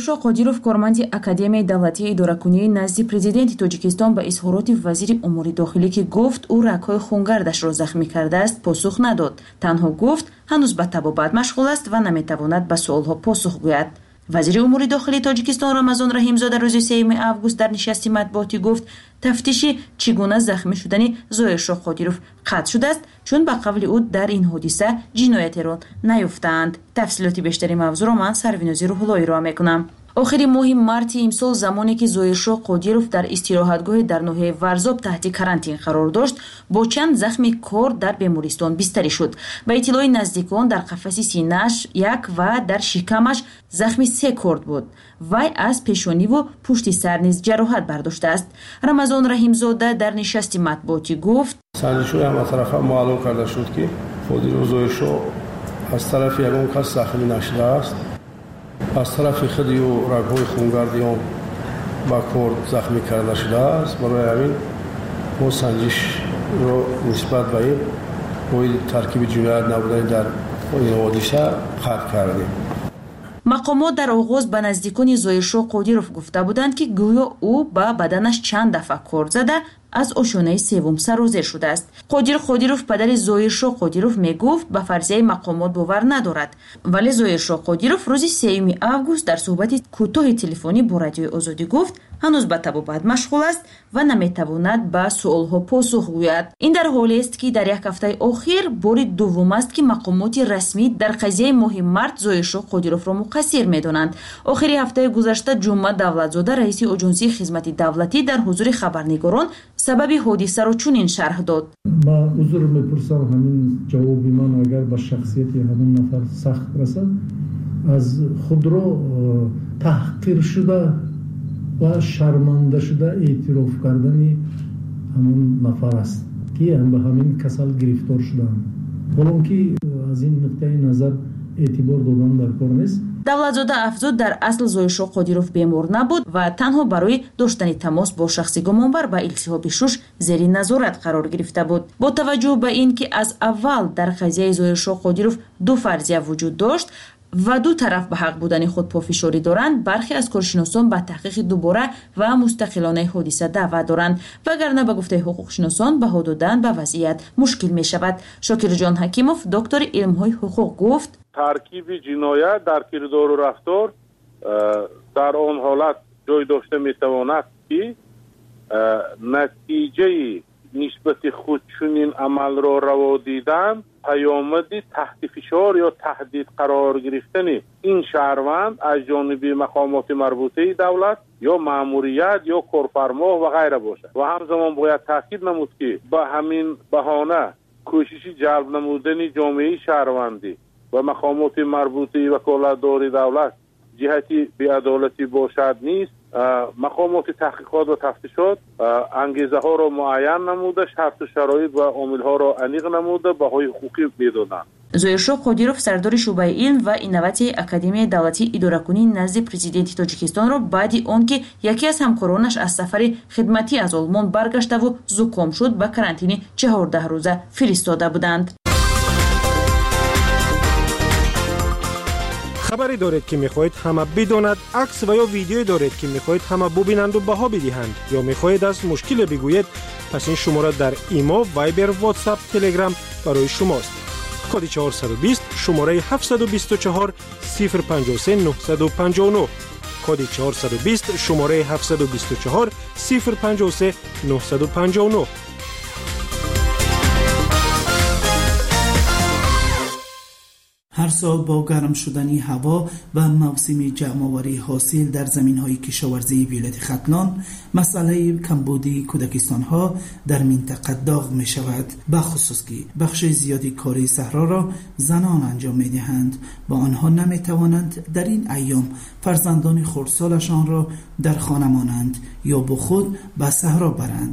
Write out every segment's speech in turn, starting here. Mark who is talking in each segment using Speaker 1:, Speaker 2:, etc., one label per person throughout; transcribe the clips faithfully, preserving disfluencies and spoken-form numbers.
Speaker 1: зоиршоҳ қодиров, корманди Академияи давлатии идоракунии назди президенти Тоҷикистон ба изҳороти вазири умури дохилӣ ки гуфт ӯ рагҳои хунгардашро захмӣ кардааст, посух надод. Танҳо гуфт ҳанӯз ба табобат машғул аст ва наметавонад ба суолҳо посух гӯяд. вазири умури дохилии Тоҷикистон Рамазон Раҳимзода рӯзи сеюми август дар нишасти матбуотӣ гуфт, тафтиши чӣ гуна захмӣ шудани Зоиршоҳ Қодиров қатъ шудааст, чун ба қавли ӯ дар ин ҳодиса ҷиноятеро наёфтаанд. Тафсилоти бештари мавзӯъро ман Сарвинози Рӯҳуллоҳ ироа мекунам. охири моҳи марти имсол, замоне ки Зоиршоҳ Қодиров дар истироҳатгоҳе дар ноҳияи Варзоб таҳти карантин қарор дошт, бо чанд захми кор дар бемористон бистарӣ шуд. Ба иттилои наздикон, дар қафаси синааш як ва дар шикамаш захми се корд буд. вай аз пешониву пушти сар низ ҷароҳат бардоштааст. Рамазон Раҳимзода дар нишасти матбуотӣ гуфт:
Speaker 2: санҷишҳои ҳаматарафа маълум карда шуд, ки Қодиров Зоиршоҳ аз тарафи ягон кас захмӣ нашудааст. аз тарафи худи ӯ рагҳои хунгарди он ба кор захмӣ карда шудааст. барои ҳамин мо санҷишро нисбат ба ин боиди таркиби ҷиноят набудани дар ин ҳодиса қатъ кардем.
Speaker 1: мақомот дар оғоз ба наздикони Зоиршоҳ Қодиров гуфта буданд, ки гӯё ӯ ба баданаш чанд дафъа кор зада аз ошонаи севум сарозер шудааст. Қодир Қодиров, падари Зоиршоҳ Қодиров, мегуфт ба фарзияи мақомот бовар надорад. Вале Зоиршоҳ Қодиров рӯзи сеюми август дар суҳбати кӯтоҳи телефонӣ бо Радиои Озодӣ гуфт, ҳанӯз ба табобат машғул аст ва наметавонад ба суолҳо посух гӯяд. ин дар ҳолест, ки дар як ҳафтаи охир бори дуввум аст, ки мақомоти расмӣ дар қазияи моҳи март Зоиршоҳ Қодировро муқассир медонанд. охири ҳафтаи гузашта Ҷумъа Давлатзода, раиси Оҷонсии хизмати давлатӣ, дар ҳузури хабарнигорон сабаби ҳодисаро чунин шарҳ дод:
Speaker 3: ба узр мепурсам, ҳамин ҷавоби ман агар ба шахсияти ҳамин нафар сахт расад, аз худро таҳқир шуда ва шарманда шуда эътироф кардани ҳамон нафар аст, ки ба ҳамин касал гирифтор шудаанд. ҳоло ки аз ин нуқтаи назар эътибор додан дар кор нест.
Speaker 1: Давлатзода афзуд, дар асл Зоиршоҳ Қодиров бемор набуд ва танҳо барои доштани тамос бо шахси гумонбар ба илтиҳоби шуш зери назорат қарор гирифта буд. Бо таваҷҷӯҳ ба ин, ки аз аввал дар қазияи Зоиршоҳ Қодиров ду фарзия вуҷуд дошт ва ду тараф ба ҳақ будани худ пофишорӣ доранд, бархе аз коршиносон ба таҳқиқи дубора ва мустақилонаи ҳодиса даъват доранд. Вагарна ба гуфтаи ҳуқуқшиносон, баҳо додан ба вазъият мушкил мешавад. Шокирҷон Ҳакимов, доктори илмҳои ҳуқуқ, гуфт:
Speaker 4: таркиби ҷиноят дар кирдору рафтор дар он ҳолат ҷой дошта метавонад, ки натиҷаи нисбати худ чунин амалро раво дидан паёмади таҳти фишор ё таҳдид қарор гирифтани ин шаҳрванд аз ҷониби мақомоти марбутаи давлат ё маъмурият ё корфармо ва ғайра бошад. ва ҳамзамон бояд таъкид намуд, ки ба ҳамин баҳона кӯшиши ҷалб намудани ҷомеаи шаҳрвандӣ ва мақомоти марбутаи ваколатдори давлат ҷиҳати беадолатӣ бошад нест. мақомоти таҳқиқот ва тафтишот ангезаҳоро муайян намуда, шарту шароит ва омилҳоро аниқ намуда баҳои ҳуқуқӣ медоданд.
Speaker 1: Зоиршоҳ Қодиров, сардори шуъбаи илм ва инноватсияи Академияи давлатии идоракунии назди президенти Тоҷикистонро баъди он ки яке аз ҳамкоронаш аз сафари хидматӣ аз Олмон баргаштаву зуком шуд, ба карантини чаҳордаҳрӯза фиристода буданд.
Speaker 5: хабаре доред, ки мехоҳед ҳама бидонад, акс ва ё видеое доред, ки мехоҳед ҳама бубинанду баҳо бидиҳанд, ё мехоҳед аз мушкиле бигӯед, пас ин шумора дар имо, вайбер, ватсап, телеграм барои шумост. коди чаҳорсаду бист, шумораи ҳафтсаду бисту чаҳор, сифр панҷоҳ се нуҳсаду панҷоҳ нӯҳ. коди чаҳорсаду бист, шумораи ҳафтсаду бисту чаҳор, сифр панҷоҳ се нуҳсаду панҷоҳ нӯҳ.
Speaker 6: هر سال با گرم شدن هوا و موسم جمع‌آوری حاصل در زمین‌های کشاورزی ولایت ختلان، مسئله کمبودی کودکستان‌ها در منطقه داغ می‌شود، به خصوص که بخش زیادی کاری صحرا را زنان انجام می‌دهند و آنها نمی‌توانند در این ایام فرزندان خردسالشان را در خانه مانند یا با خود به صحرا برند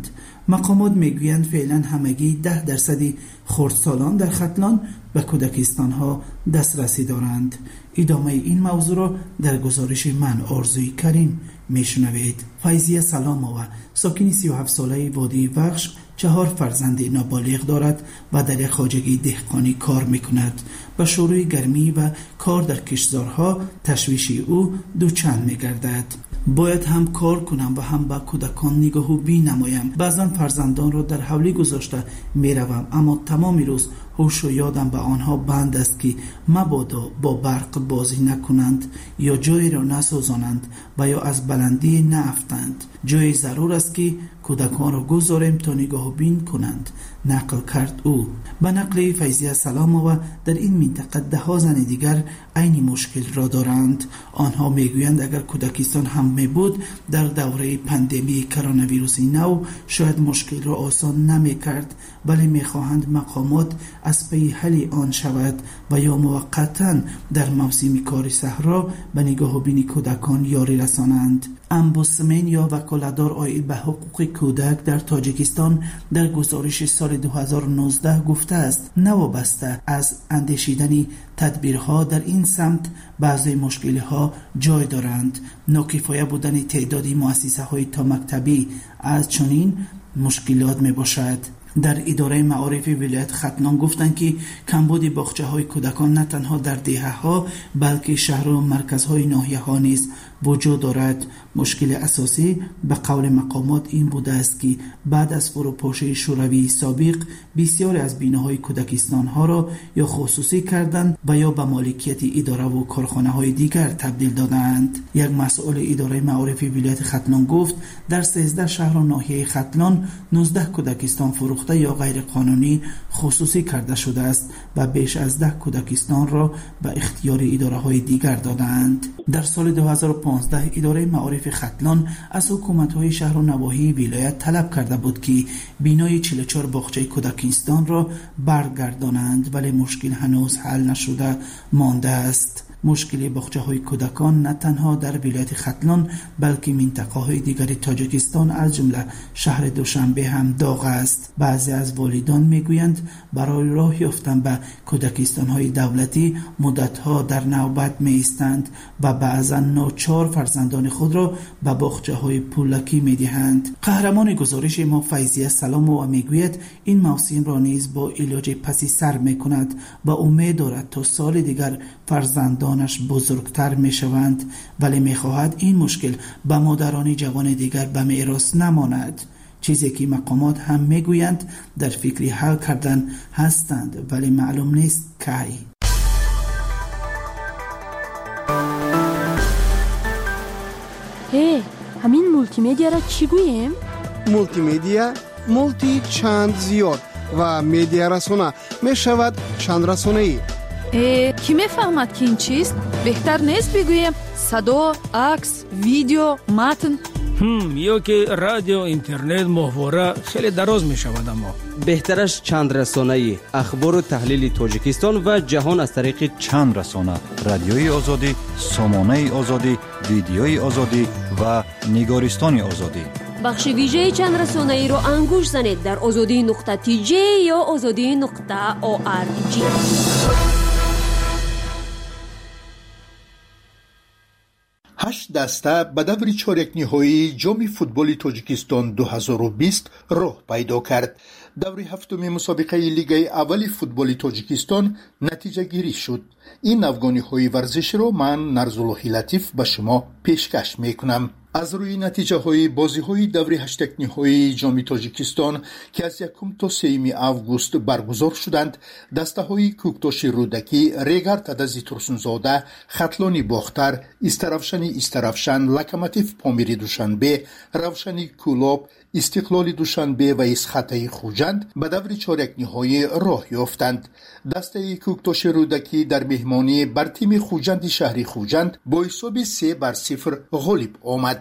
Speaker 6: مقامات میگویند فعلا همگی ده درصد خردسالان در ختلان به کودکستان ها دسترسی دارند. ادامه این موضوع را در گزارش من آرزوی کریم میشنوید. فیضیه سلامова ساکن سی و هفت ساله وادی وخش چهار فرزند نابالغ دارد و در خواجگی دهقانی کار میکند. به شروع گرمی و کار در کشتزارها تشویش او دوچند میگردد. باید هم کار کنم و هم با کودکان نگاه و بین نمایم. بعضا فرزندان را در حولی گذاشته میروم، اما تمام روز هوش و یادم به آنها بند است که مبادا با برق بازی نکنند یا جایی را نسوزانند و یا از بلندی نافتند. جای ضرور است که کودکان را گذاریم تا نگاه و بین کنند، نقل کرد او. به نقل فیضیه سلامova در این منطقه ده ها زن دیگر عین مشکل را دارند. آنها میگویند اگر کودکستان هم می بود در دوره پاندمی کرونا ویروس نو شاید مشکل را آسان نمی کرد، ولی می خواهند مقامات از پی حل آن شود و یا موقتا در موسم کار صحرا به نگاه و بین کودکان یاری رسانند. امبوسمن یا وکالتدار عاید به حقوق کودک در تاجیکستان در گزارش سال دو هزار و نوزده گفته است نوابسته از اندیشیدن تدبیرها در این سمت بعضی مشکل‌ها جای دارند. ناکفایه بودن تعدادی مؤسسه های تا مکتبی از چنین مشکلات می باشد. در اداره معارف ولایت ختلان گفتند که کمبود باغچه های کودکان نه تنها در دهه ها بلکه شهر و مرکزهای ناحیه ها نیز وجود دارد. مشکل اساسی به قول مقامات این بوده است که بعد از فروپاشی شوروی سابق بسیاری از بیناهای کودکستان ها را یا خصوصی کردند و یا به مالکیت اداره و کارخانه های دیگر تبدیل دادند. یک مسئول اداره معارف ولایت ختلان گفت در سیزده شهر و ناحیه ختلان نوزده کودکستان فروخته یا غیر قانونی خصوصی کرده شده است و بیش از ده کودکستان را به اختیار اداره های دیگر دادند. در سال دو هزار و پانزده اداره معارف ختلان از حکومت های شهر و نواحی ولایت طلب کرده بود که بینای چهل و چهار باغچه کودکستان را برگردانند، ولی مشکل هنوز حل نشده مانده است. مشکل باغچه های کودکان نه تنها در ولایت ختلان بلکه منطقه های دیگر تاجیکستان از جمله شهر دوشنبه هم داغ است. بعضی از والدان میگویند برای راه یافتن به کودکستان های دولتی مدت ها در نوبت می ایستند و بعضا ناچار فرزندان خود را به باغچه های پولکی می دهند. قهرمان گزارش ما فیضیه سلامova میگوید این موسم را نیز با علاج پسی سر می کند و امید دارد تا سال دیگر فرزندان بزرگتر می شوند، ولی می خواهد این مشکل به مادران جوان دیگر به میراث نماند، چیزی که مقامات هم می گویند در فکر حل کردن هستند ولی معلوم نیست کی.
Speaker 7: هی همین مولتی میدیا را چی گوییم؟
Speaker 8: مولتی میدیا مولتی چند زیاد و میدیا رسانه می شود چند رسانه ای.
Speaker 7: کی میفهمد که این چیست؟ بهتر نیست بگویم صدا، عکس، ویدیو، متن؟
Speaker 9: هم یا که رادیو، اینترنت، محتوا خیلی دراز می شود. اما
Speaker 10: بهترش چند رسانه‌ای اخبار و تحلیل تاجیکستان و جهان از طریق
Speaker 11: چند رسانه: رادیوی آزادی، سامانه آزادی، ویدیوی آزادی و نگارستان آزادی.
Speaker 12: بخش ویژه چند رسانه‌ای رو انگوش زنید در آزادی نقطه تی جی یا آزادی نقطه او آر جی.
Speaker 13: هشت دسته به دور چهارک نهایی جام فوتبال تاجیکستان دو هزار و بیست راه پیدا کرد. دور هفتم مسابقه لیگ اول فوتبال تاجیکستان نتیجه گیری شد. این افغانی های ورزش را من نرزاللهی لطیف به شما پیشکش میکنم. از روی نتیجه های بازی های دور هشتک نهایی جام تاجیکستان که از یکم تا سوم آگوست برگزار شدند، دسته های کوکتاش رودکی، ریگر تدزی ترسونزاده، ختلانی باختر، استرافشانی استرافشان، لکماتیف پامیری دوشنبه، روشنی کولاب، استقلال دوشنبه و اسخطه خوجند به دور چهارک نهایی راه یافتند. دسته کوکتاش رودکی در مهمانی بر تیم خوجند شهری خوجند با حساب سه بر صفر غالب آمد.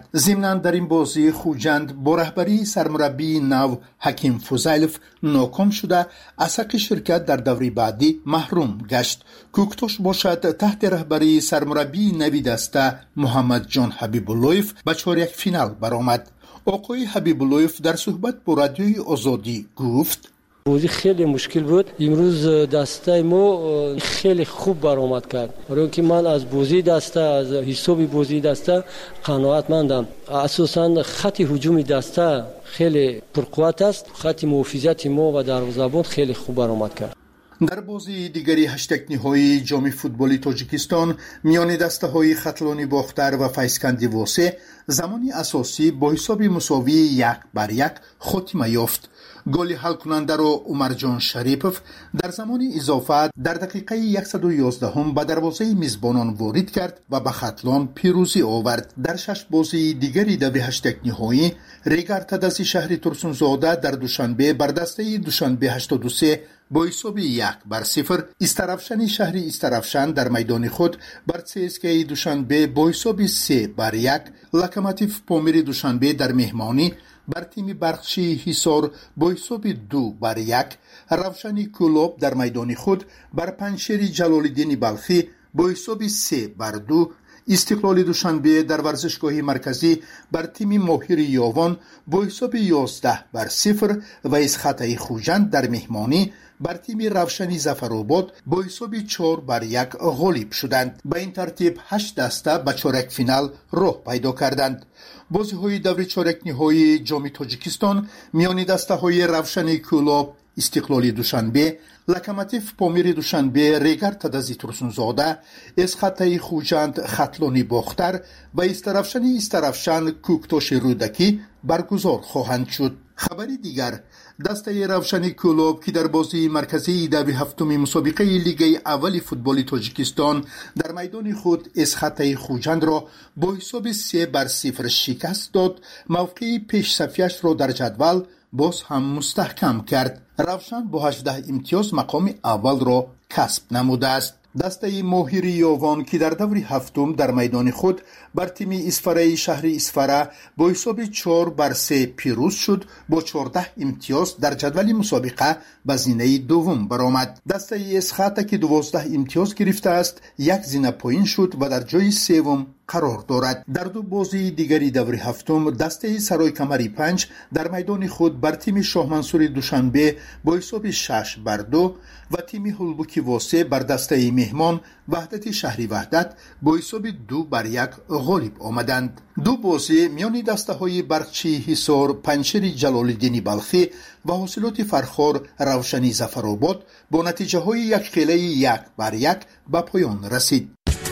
Speaker 13: کرد. ضمناً در این بازی خوجند با رهبری سرمربی نو حکیم فوزیلف ناکام شده از حق شرکت در دوره بعدی محروم گشت. کوکتوش باشد تحت رهبری سرمربی نوی دسته محمد جان حبیباللهیف به چهارک فینال برآمد. آقای حبیباللهیف در صحبت با رادیوی آزادی گفت:
Speaker 14: بازی خیلی مشکل بود. امروز دسته ما خیلی خوب برآمد کرد. برای که من از بازی دسته از حساب بازی دسته قناعتمندم. اساساً خط هجومی دسته خیلی پرقوت است. خط محافظت ما و دروازه‌بان خیلی خوب برآمد کرد.
Speaker 13: در بازی دیگری هشتگ نهایی جام فوتبال تاجیکستان میان دسته های خطلانی باختر و فیسکندی واسه زمانی اساسی با حساب مساوی یک بر یک خاتمه یافت. گل حل کننده را عمرجان شریپوف در زمان اضافه در دقیقه صد و یازده هم به دروازه میزبانان وارد کرد و به خطلان پیروزی آورد. در شش بازی دیگری در هشتگ نهایی ریگر تدسی شهر ترسونزاده در دوشنبه بر دسته دوشنبه هشتاد و سه با حساب یک بر صفر، استرافشن شهر استرافشن در میدان خود بر سیسکه دوشنبه با حساب سه بر یک، لکماتیف پامیر دوشنبه در مهمانی بر تیم برخشی حصار با حساب دو بر یک، روشنی کلوب در میدان خود بر پنشیر جلالالدین بلخی با حساب سه بر دو، استقلال دوشنبه در ورزشگاه مرکزی بر تیم ماهر یاوان با حساب یازده بر صفر و اسخطه خوجند در مهمانی بر تیم روشنی ظفرآباد با حساب چهار بر یک غالب شدند. به این ترتیب هشت دسته به چهارک فینال راه پیدا کردند. بازی های دوره چهارک نهایی جام تاجیکستان میان دسته های روشنی کلوب استقلال دوشنبه، لکماتیف پامیر دوشنبه، ریگر تدزی ترسونزاده، اسخطه خوجند خطلانی باختر و استرافشن استرافشن کوکتوش رودکی برگزار خواهند شد. خبری دیگر، دسته روشنی کلوب که در بازی مرکزی دوی هفتم مسابقه لیگ اول فوتبال تاجیکستان در میدان خود اسخطه خوجند را با حساب سه بر صفر شکست داد، موقع پیش صفیش را در جدول باز هم مستحکم کرد. روشن با هجده امتیاز مقام اول را کسب نموده است. دسته ماهر یاوان که در دور هفتم در میدان خود بر تیم اسفره شهر اسفره با حساب چهار بر سه پیروز شد، با چهارده امتیاز در جدول مسابقه به زینه دوم برآمد. دسته اسخطه که دوازده امتیاز گرفته است یک زینه پایین شد و در جای سوم قرار دارد. در دو بازی دیگری دور هفتم دسته سرای کمری پنج در میدان خود بر تیم شاه منصور دوشنبه با حساب شش بر دو و تیم هلبوکی واسه بر دسته مهمان وحدت شهری وحدت با حساب دو بر یک غالب آمدند. دو بازی میان دسته های برقچی حصار پنشیر جلالالدین بلخی و حاصلات فرخار روشنی ظفرآباد با نتیجه های یک خیلی یک بر یک به پایان رسید.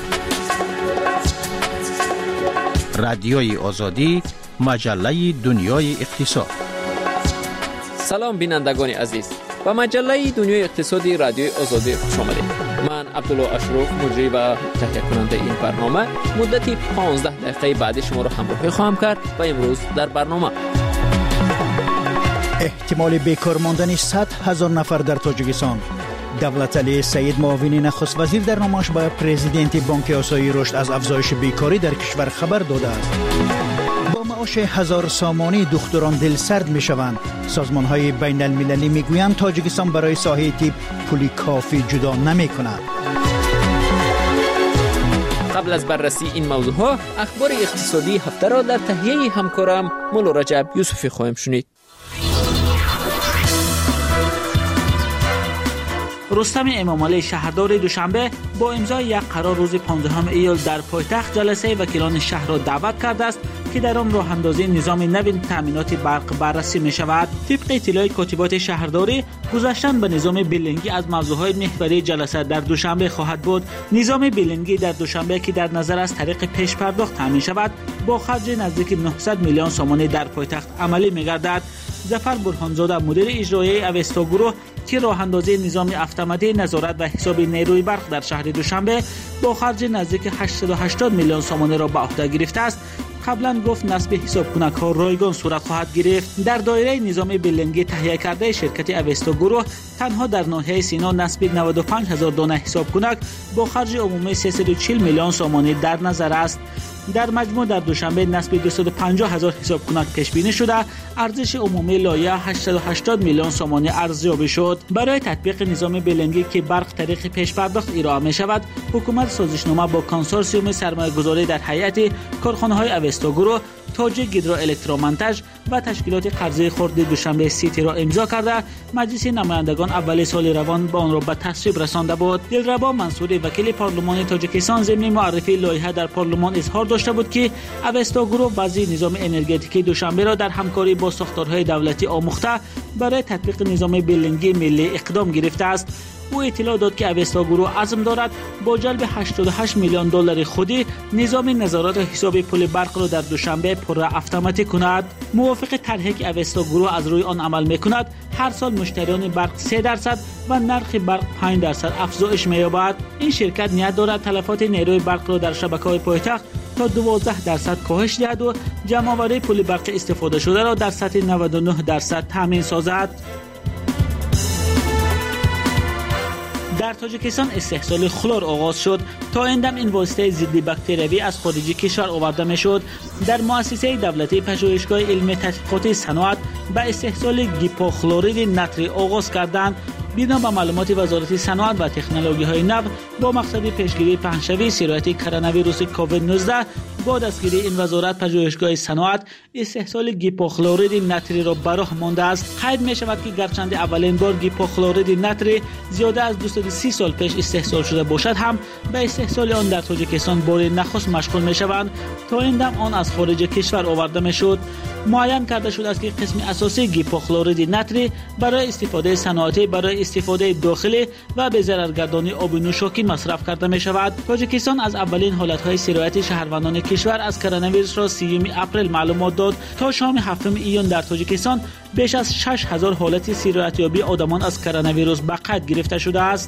Speaker 15: رادیوی آزادی، مجله دنیای اقتصاد.
Speaker 16: سلام بینندگان عزیز، به مجله دنیای اقتصادی رادیوی آزادی خوش آمدید. من عبدالله اشرف مجری و تهیه کننده این برنامه مدتی پانزده دقیقه بعد شما را همراهی خواهم کرد و امروز در برنامه
Speaker 17: احتمال بیکار ماندن صد هزار نفر در تاجیکستان. دولت علی سعید معاون نخست وزیر در نامش به پرزیدنت بانک آسیایی رشد از افزایش بیکاری در کشور خبر داده است. با معاش هزار سامانی دختران دلسرد می شوند. سازمان های بین المللی می گویند تاجیکستان برای ساحه تیپ پولی کافی جدا نمی کند.
Speaker 16: قبل از بررسی این موضوع ها اخبار اقتصادی هفته را در تهیه همکارم مولا رجب یوسفی خواهیم شنید.
Speaker 6: رستم امامعلی شهردار دوشنبه با امضای یک قرار روز پانزدهم ایول در پایتخت جلسه وکیلان شهر را دعوت کرده است که در آن راه اندازی نظام نو تامینات برق بررسی می شود. طبق اطلاع کاتبات شهرداری، گذاشتن به نظام بیلینگی از موضوعهای محوری جلسه در دوشنبه خواهد بود. نظام بیلینگی در دوشنبه که در نظر از طریق پیش پرداخت تامین شود با خرج نزدیک نهصد میلیون سومانی در پایتخت عملی می گردد. ظفر برهانزاده مدیر اجرایی اوستا گروه که راه اندازی نظام اتوماتیک نظارت و حساب نیروی برق در شهر دوشنبه با خرج نزدیک هشتصد و هشتاد میلیون سومانی را به عهده گرفته است، قبلا گفت نصب حساب کنک ها رایگان صورت خواهد گرفت. در دایره نظام بیلینگی تهیه کرده شرکت اوستا گروه تنها در ناحیه سینا نصب نود و پنج هزار دانه حساب کنک با خرج عمومی سیصد و چهل میلیون سومانی در نظر است. در مجموع در دوشنبه نسبت دویست و پنجاه هزار حساب کننده پیش بینی شده، ارزش عمومی لایحه هشتصد و هشتاد میلیون سوم ارزیابی شد. برای تطبیق نظام بلندی که برق طریق پیش پرداخت ارائه می شود، حکومت سازشنامه با کنسورسیوم سرمایه‌گذاری در هیئت کارخانه‌های اوستا گروه، تاجیک گیدرو الکترومنتاژ و تشکیلات قرضه خرد دوشنبه سیتی را امضا کرده، مجلس نمایندگان اول سال روان با آن را به تصویب رسانده بود. دلربا منصوری وکیل پارلمان تاجیکستان ضمن معرفی لایحه در پارلمان اظهار داشته بود که اوستا گروه وضع نظام انرژتیکی دوشنبه را در همکاری با ساختارهای دولتی آموخته برای تطبیق نظام بلندی ملی اقدام گرفته است. او اطلاع داد که اوستا گروه عزم دارد با جلب هشتاد و هشت میلیون دلار خودی نظام نظارت حساب پول برق را در دوشنبه پر اتوماتیک کند. موافق طرحی که اوستا گروه از روی آن عمل میکند، هر سال مشتریان برق سه درصد و نرخ برق پنج درصد افزایش می‌یابد. این شرکت نیت دارد تلفات نیروی برق را در شبکه‌های پایتخت تا دوازده درصد کاهش دهد و جمع‌آوری پول برق استفاده شده را در سطح نود و نه درصد تامین سازد. در تاجیکستان استحصال خلور آغاز شد. تا این دم این واسطه ضد باکتریوی از خارج کشور آورده میشد. در مؤسسه دولتی پژوهشگاه علمی تحقیقات صنعت به استحصال گیپوخلورید نتری آغاز کردند. بنا به معلومات وزارت صنعت و تکنولوژی‌های نو، با مقصد پیشگیری پهنشوی سرایت کرونا ویروس کووید نوزده، با دستگیری این وزارت پژوهشگاه صنعت استحصال گیپوخلورید نتری را براه مانده است. قید می شود که گرچند اولین بار گیپوخلورید نتری زیاده از دویست و سی سال پیش استحصال شده باشد، هم به استحصال آن در تاجیکستان بار نخست مشغول می شوند. تا این دم آن از خارج کشور آورده می شد. معین کرده شده است که قسم اساسی گیپوخلورید نتری برای استفاده صنعتی، برای استفاده داخلی و به ضررگردانی آب نوشاکی مصرف کرده می شود. تاجیکستان از اولین حالت‌های سرایت شهروندان کشور از کرونا ویروس را سیوم اپریل معلومات داد. تا شام هفتم ایون در تاجیکستان بیش از شش هزار حالت سرایتیابی آدمان از کرونا ویروس به قید گرفته شده است.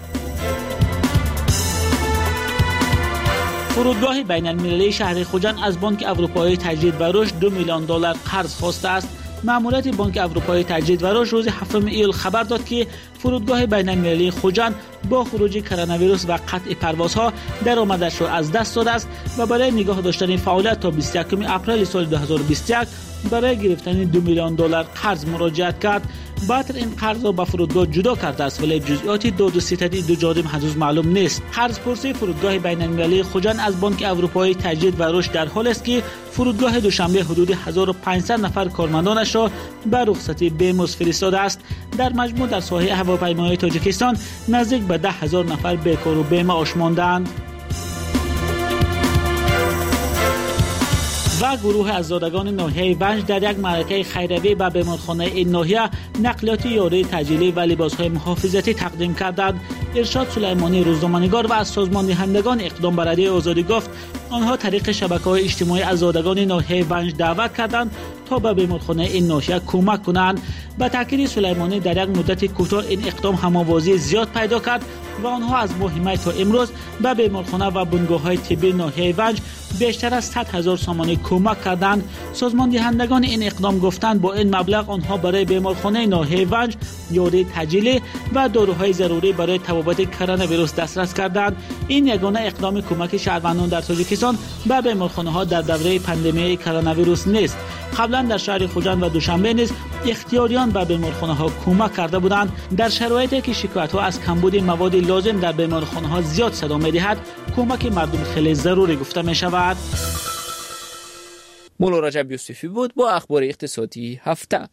Speaker 6: فرودگاه بین المللی شهر خوجند از بانک اروپایی تجدید و رشد دو میلیون دلار قرض خواسته است. ماموریت بانک اروپایی تجدید و رشد روز هفتم ایول خبر داد که فرودگاه بین المللی خوجند با خروج کرونا ویروس و قطع پروازها درآمدش را از دست داده است و برای نگاه داشتن فعالیت تا بیست و یکم اپریل سال دو هزار و بیست و یک برای گرفتن دو میلیون دلار قرض مراجعت کرد. بعد این قرض را به فرودگاه جدا کرده است، ولی جزئیات داد و ستدی دو جانب هنوز معلوم نیست. قرض پرسی فرودگاه بین المللی خوجند از بانک اروپایی تجدید و رشد در حال است که فرودگاه دوشنبه حدود هزار و پانصد نفر کارمندانش را به رخصتی بیمزد فرستاده است. در مجموع در ساحه هواپیمایی تاجیکستان نزدیک به ده هزار نفر بیکار و بی‌معاش ماندند. و گروه عزادگان ناحیه ونج در یک معرکه خیروی به بیمارخانه این ناحیه نقلیات یاری تجهیزی و لباسهای محافظتی تقدیم کردند. ارشاد سلیمانی روزنامه‌نگار و از سازمان دهندگان اقدام بر رادیوی آزادی گفت آنها طریق شبکه‌های اجتماعی عزادگان ناحیه ونج دعوت کردند تا به بیمارخانه این ناحیه کمک کنند. با تاکید سلیمانی در یک مدت کوتاه این اقدام هماوازی زیاد پیدا کرد و آنها از ماه می تا امروز به بیمارخانه و بنگاه‌های طبی ناحیه ونج بیشتر از صد هزار سامانه کمک کردند. سازمان دهندگان این اقدام گفتند با این مبلغ آنها برای بیمارخانه ناحیه ونج یاری تجهیزی و داروهای ضروری برای تبابت کرونا ویروس دسترس کردند. این یگانه اقدام کمک شهروندان در تاجیکستان به بیمارخانه‌ها در دوره پاندمی کرونا ویروس نیست. قبلا در شهر خوجند و دوشنبه نیز اختیاریان به بیمارخانه‌ها کمک کرده بودند. در شرایطی که شکایت‌ها از کمبود مواد لازم در بیمارخانه‌ها زیاد صدا می‌دهد، کمک مردم خیلی ضروری گفته می‌شود.
Speaker 16: مولا رجب یوسفی بود با اخبار اقتصادی هفته.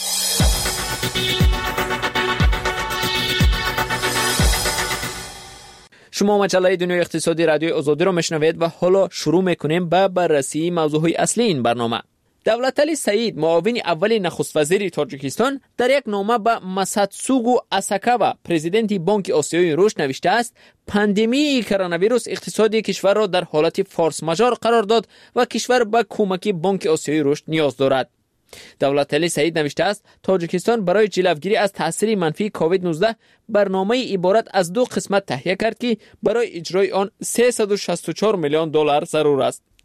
Speaker 16: شما مجله دنیای اقتصادی رادیوی آزادی را میشنوید و حالا شروع میکنیم با بررسی موضوعهای اصلی این برنامه. دولتعلی سعید، معاون اول نخست وزیر تاجیکستان، در یک نامه به مساتسوگو اساکاوا، پرزیدنت بانک آسیای رشد نوشته است پاندمی کرونا ویروس اقتصادی کشور را در حالت فورس ماژور قرار داد و کشور به کمک بانک آسیای رشد نیاز دارد. دولتعلی سعید نوشته است تاجیکستان برای جلوگیری از تاثیر منفی کووید نوزده برنامه عبارت از دو قسمت تهیه کرد که برای اجرای آن سیصد و شصت و چهار میلیون دلار ضرور است.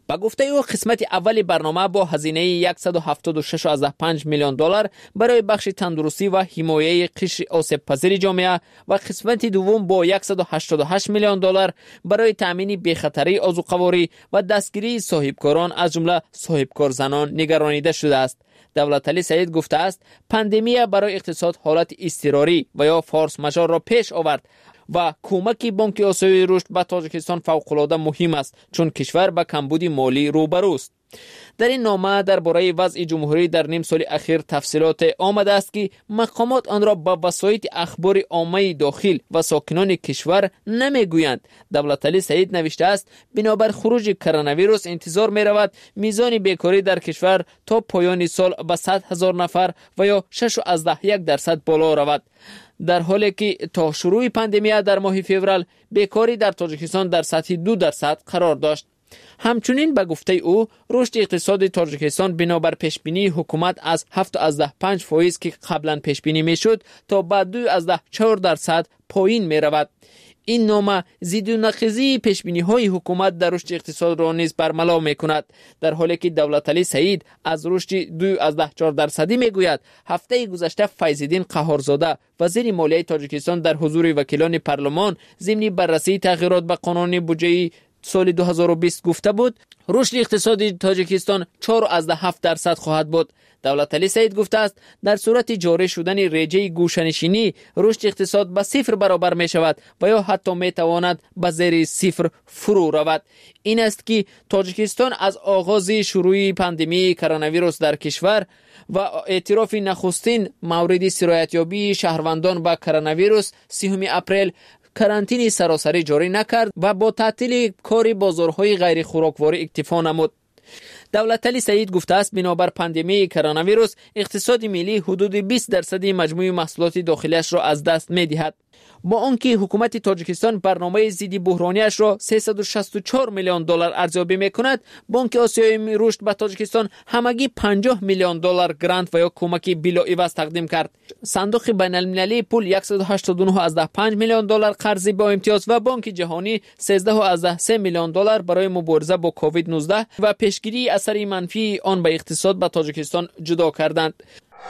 Speaker 16: با گفته او قسمت اول برنامه با هزینه صد و هفتاد و شش و پنج میلیون دلار برای بخش تندرستی و حمایت قشر آسیب پذیر جامعه و قسمت دوم با صد و هشتاد و هشت میلیون دلار برای تامین بی‌خطری عضوقواری و دستگیری صاحبکاران از جمله صاحبکار زنان نگرانیده شده است. دولتعلی سعید گفته است پاندمی برای اقتصاد حالت اضطراری و یا فورس ماژور را پیش آورد و کمک بانک آسیایی رشد به تاجیکستان فوق‌العاده مهم است چون کشور به کمبود مالی روبروست. در این نامه درباره وضع جمهوری در نیم سال اخیر تفصیلات آمده است که مقامات آن را به وسایط اخبار عامه داخل و ساکنان کشور نمیگویند. دولتعلی سعید نوشته است بنابر خروج کرونا ویروس انتظار می رود میزان بیکاری در کشور تا پایان سال به صد هزار نفر و یا شش و یک درصد بالا رود، در حالی که تا شروع پاندمی در ماه فوریه بیکاری در تاجیکستان در سطح دو درصد قرار داشت. همچنین به گفته او رشد اقتصاد تاجیکستان بنابر پیشبینی حکومت از هفت و پنج فیصد که قبلا پیشبینی میشد تا به دو و چهار درصد پایین می رود. این نامه ضد و نقیضی پیشبینی های حکومت در رشد اقتصاد را نیز برملا می کند، در حالی که دولتعلی سعید از رشد دو و چهار درصدی می گوید. هفته گذشته فیض‌الدین قهارزاده وزیر مالیه تاجیکستان در حضور وکیلان پارلمان ضمن بررسی تغییرات به قانون بودجه سال دو هزار و بیست گفته بود رشد اقتصادی تاجیکستان چهار و هفت درصد خواهد بود. دولتعلی سعید گفته است در صورت جاری شدن رژه گوشه‌نشینی رشد اقتصاد به صفر برابر می شود و یا حتی می تواند به زیر صفر فرو رود. این است که تاجیکستان از آغاز شروع پاندمی کرونا ویروس در کشور و اعتراف نخستین مورد سرایت‌یابی شهروندان به کرونا ویروس سوم اپریل کرانتین سراسری جاری نکرد و با تعطیل کار بازارهای غیر خوراکواری اکتفا نمود. دولتعلی سعید گفته است بنابر پاندمی کرونا ویروس اقتصاد ملی حدود بیست درصد مجموع محصولات داخلیش را از دست می دهد. با آنکه حکومت تاجیکستان برنامه ضد بحرانیش را سیصد و شصت و چهار میلیون دلار ارزیابی میکند، بانک آسیایی رشد به تاجیکستان همگی پنجاه میلیون دلار گرانت و یا کمک بلاعوض تقدیم کرد. صندوق بین المللی پول صد و هشتاد و نه و پنج میلیون دلار قرض با امتیاز و بانک جهانی سیزده و سه میلیون دلار برای مبارزه با کووید نوزده و پیشگیری اثر منفی آن به اقتصاد به تاجیکستان جدا کردند.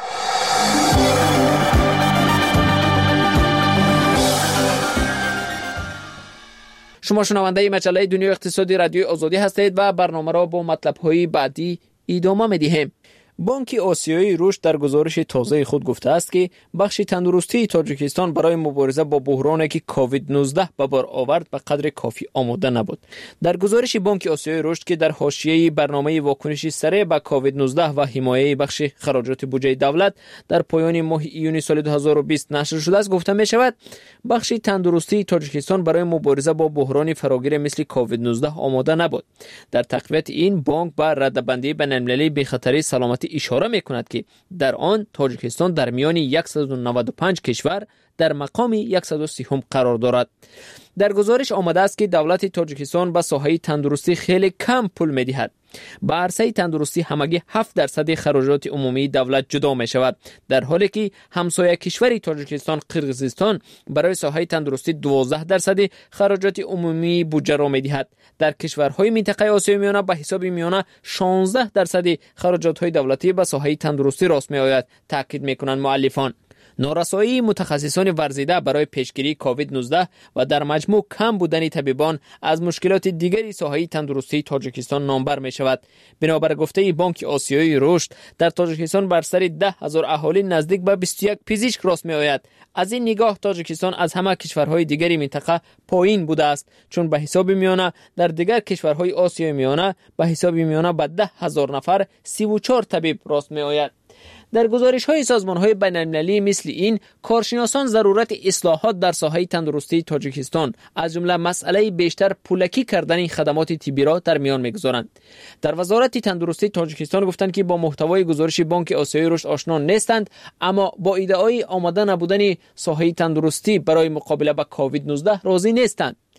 Speaker 16: شما شنونده مجله دنیای اقتصادی رادیوی آزادی هستید و برنامه را با مطلب‌های بعدی ادامه می‌دهیم. بانک آسیایی رشد در گزارش تازه خود گفته است که بخش تندرستی تاجیکستان برای مبارزه با بحرانی که کووید نوزده به بار آورد به قدر کافی آماده نبود. در گزارش بانک آسیایی رشد که در حاشیه برنامه واکنش سریع به کووید نوزده و حمایت بخش خراجات بودجه دولت در پایان ماه ایون سال دو هزار و بیست نشر شده است گفته می شود بخش تندرستی تاجیکستان برای مبارزه با بحران فراگیر مثل کووید نوزده آماده نبود. در تقویت این بانک با رده‌بندی بین‌المللی به خطر سلامتی اشاره می‌کند که در آن تاجیکستان در میان صد و نود و پنج کشور در مقام صد و سی هم قرار دارد. در گزارش آمده است که دولت تاجیکستان به ساحه تندرستی خیلی کم پول می‌دهد. به عرصه تندرستی همگی هفت درصد خراجات عمومی دولت جدا می شود، در حالی که همسایه کشور تاجیکستان قرقیزستان برای ساحه تندرستی دوازده درصد خراجات عمومی بودجه را می دهد. در کشورهای منطقه آسیای میانه به حساب میانه شانزده درصد خراجات های دولتی به ساحه تندرستی راست می آید، تاکید می کنند مؤلفان. نارسایی متخصصان ورزیده برای پیشگیری کووید نوزده و در مجموع کم بودن طبیبان از مشکلات دیگری ساحه تندرستی تاجیکستان نامبر می شود. بنابر گفته بانک آسیایی رشد در تاجیکستان بر سر ده هزار اهالی نزدیک به بیست و یک پزشک راست می آید. از این نگاه تاجیکستان از همه کشورهای دیگری منطقه پایین بوده است، چون به حساب میانه در دیگر کشورهای آسیای میانه به حساب میانه به ده هزار نفر سی و چهار طبیب راست می آید. در گزارش‌های سازمان‌های بین‌المللی مثل این کارشناسان ضرورت اصلاحات در ساحه تندرستی تاجیکستان از جمله مسئله بیشتر پولکی کردن خدمات طبی را در میان می‌گذارند. در وزارت تندرستی تاجیکستان گفتند که با محتوای گزارش بانک آسیایی رشد آشنا نیستند، اما با ایده‌های آماده نبودن ساحه تندرستی برای مقابله با کووید نوزده راضی نیستند.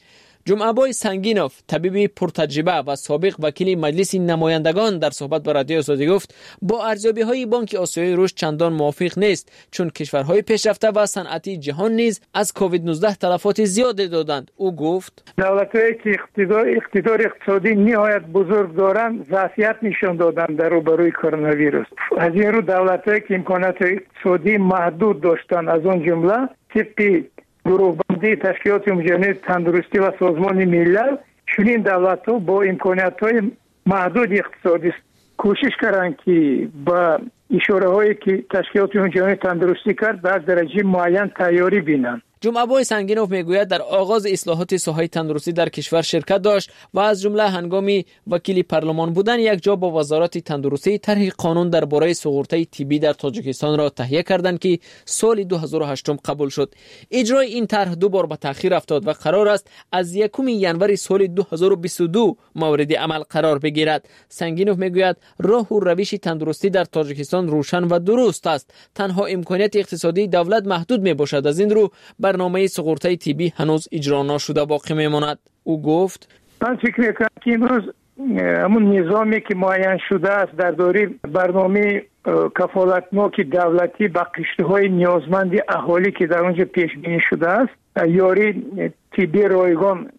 Speaker 16: جمعه‌بای سنگینوف، طبیب پرتجربه و سابق وکیل مجلس نمایندگان، در صحبت با رادیو آزادی گفت با ارزیابی‌های بانک آسیایی رشد چندان موافق نیست، چون کشورهای پیشرفته و صنعتی جهان نیز از کووید نوزده تلفات زیادی دادند. او گفت
Speaker 18: دولت‌هایی که اقتدار اقتدار اقتصادی نهایت بزرگ دارند ظرفیت نشان دادند در روبروی کرونا ویروس. از این رو دولت‌هایی که امکانات اقتصادی محدود داشتند، از آن جمله طبق گروه‌بندی تشکیلات جهانی تندرستی و سازمان ملل، چنین دولت‌ها با امکانات‌های محدود اقتصادی کوشش کردند که با اشاره‌هایی که تشکیلات جهانی تندرستی کرد در درجه معین تیاری بینند.
Speaker 16: جمعه‌بای سنگینوف میگوید در آغاز اصلاحات ساحه تندرستی در کشور شرکت داشت و از جمله هنگامی وکیل پارلمان بودن یک جا با وزارت تندرستی طرح قانون درباره سقورته طبی در تاجیکستان را تهیه کردند که سال دو هزار و هشت قبول شد. اجرای این طرح دو بار به تأخیر افتاد و قرار است از یکم ژانویه سال دو هزار و بیست و دو مورد عمل قرار بگیرد. سنگینوف میگوید راه و روش تندرستی در تاجیکستان روشن و درست است. تنها امکانات اقتصادی دولت محدود میباشد. از این رو برنامه سقورته طبی هنوز اجرا نشده باقی میماند. او گفت
Speaker 18: من فکر میکنم که امروز همون نظامی که معین شده است در دوره برنامه کفالتناک دولتی به قشرهای نیازمند اهالی که در اونجا پیش بینی شده است یاری طبی رایگان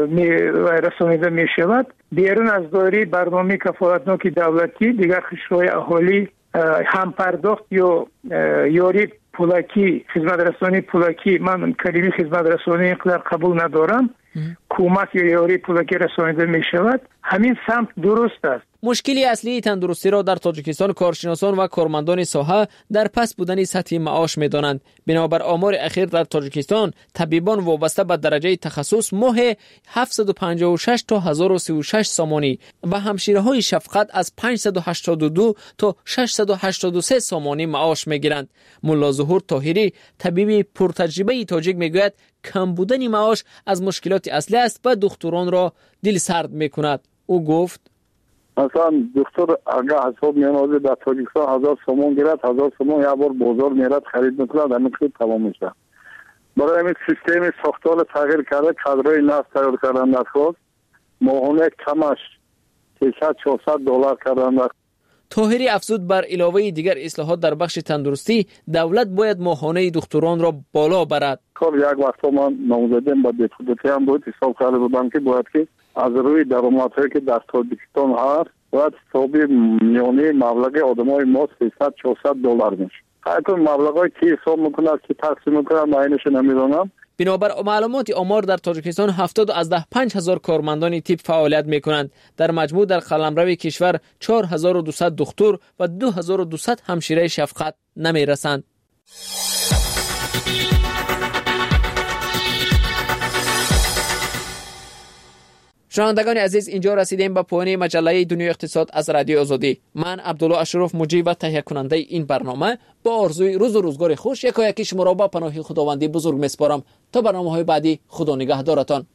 Speaker 18: رسانیده می شود. بیرون از دوره برنامه کفالتناک دولتی دیگر قشرهای اهالی هم پرداخت یا یاری پولکی، خدمت رسانی پولکی، من کلمه خدمت رسانی اینقدر قبول ندارم، کمک یا یاری پولکی رسانیده می شود. همین سمت درست است.
Speaker 16: مشکلی اصلی تندرستی را در تاجیکستان کارشناسان و کارمندان ساحه در پس بودن سطح معاش می دانند. بنابر آمار اخیر در تاجیکستان طبیبان وابسته به درجه تخصص ماه هفتصد و پنجاه و شش تا هزار و سی و شش سامانی و همشیره‌های شفقت از پانصد و هشتاد و دو تا ششصد و هشتاد و سه سامانی معاش می گیرند. ملا ظهور طاهری، طبیب پرتجربه تاجیک میگوید کم بودن معاش از مشکلات اصلی است و دکتران را دل سرد می کند. او گفت
Speaker 19: مثلا دکتر اگر حساب میانازه در تاجیکستان هزار سومون گیرد، هزار سومون یک بار بازار میرد خرید میکند، همین خود تمام میشه. برای همین سیستم ساختار تغییر کرده، کادرهای نو تیار کردن در خود ماهانه کمش سیصد چهارصد دلار کردن.
Speaker 16: طاهری افزود بر علاوه دیگر اصلاحات در بخش تندرستی دولت باید ماهانه دکتران را بالا برد.
Speaker 19: کار یک وقتا من نامزدیم با دپوتاتی هم بود حساب کرده بودم که باید که از روی درآمدهایی که در تاجیکستان هست باید حسابی میانه مبلغ آدمای ما سیصد چهارصد دلار میشه. حتی مبلغایی که حساب میکنه که تقسیم میکنه معینش نمیدونم.
Speaker 16: بنابر معلومات آمار در تاجیکستان هفتاد از ده پنج هزار کارمندان طب فعالیت میکنند. در مجموع در قلمرو کشور چهار هزار و دویست دکتر و دو هزار و دویست همشیره شفقت نمیرسند. شنوندگان عزیز، اینجا رسیدیم به پایان مجله دنیای اقتصاد از رادیو آزادی. من عبدالله اشرف مجری و تهیه کننده این برنامه با آرزوی روز و روزگار خوش یکایک شما را با پناه خداوندی بزرگ میسپارم. تا برنامه‌های بعدی، خدا نگهدارتان.